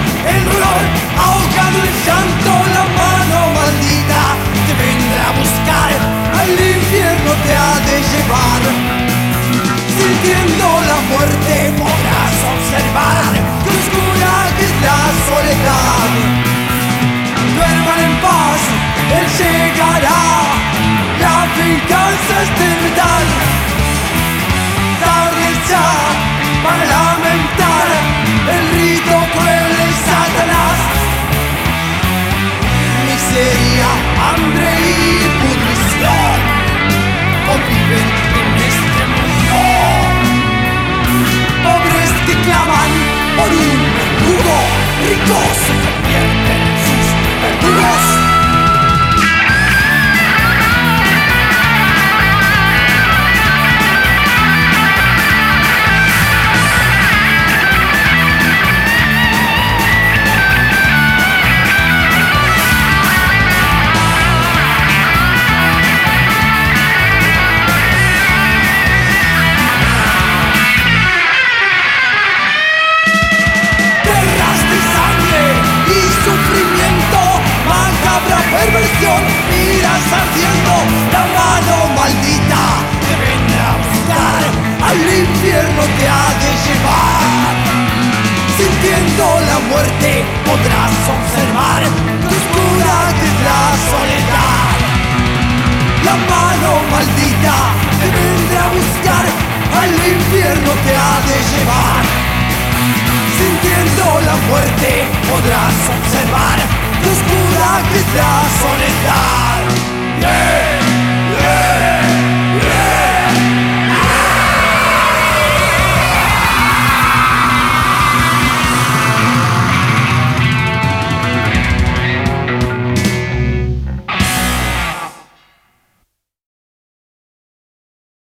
el dolor, ahogado el llanto, la mano maldita te vendrá a buscar, al infierno te ha de llevar. Sintiendo la muerte podrás observar que oscura que es la soledad. Duerman en paz, él llegará, la venganza es de verdad. Tarde ya para lamentar el rito cruel de Satanás. Miseria, hambre y pudrición conviven en este mundo. Pobres que claman por un verdugo, ricos se convierten en sus verdugos. Perversión, miras ardiendo, la mano maldita te vendrá a buscar, al infierno te ha de llevar. Sintiendo la muerte podrás observar que oscura que es la soledad. La mano maldita te vendrá a buscar, al infierno te ha de llevar.